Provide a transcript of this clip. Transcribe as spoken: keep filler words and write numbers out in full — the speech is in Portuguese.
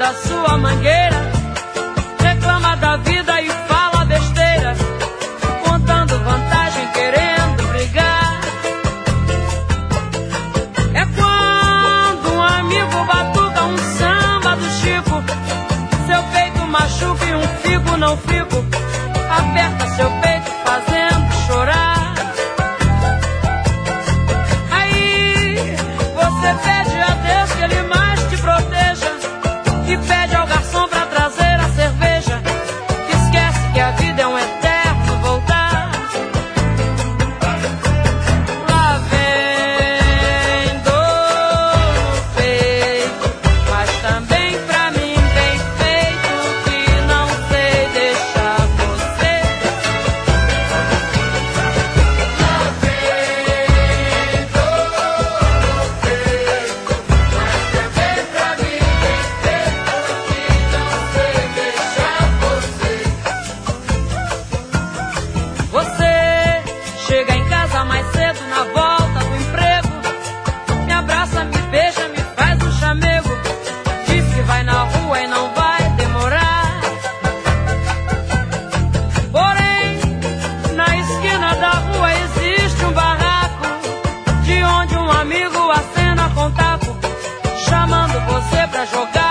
da sua mangueira, reclama da vida e fala besteira, contando vantagem, querendo brigar. É quando um amigo batuca um samba do Chico, seu peito machuca e um figo não fico, aperta seu peito fazendo chorar. Aí você pede a Deus que Ele mais te proteja e pede ao garçom pra trazer a cerveja. Esquece que a vida é um eterno voltar. Lá vem dor no peito, mas também pra mim bem feito, que não sei deixar você. Lá vem dor no peito, mas também pra mim bem feito, que não sei deixar você. Você chega em casa mais cedo na volta do emprego, me abraça, me beija, me faz um chamego, diz que vai na rua e não vai demorar. Porém, na esquina da rua existe um barraco, de onde um amigo acena com taco, chamando você pra jogar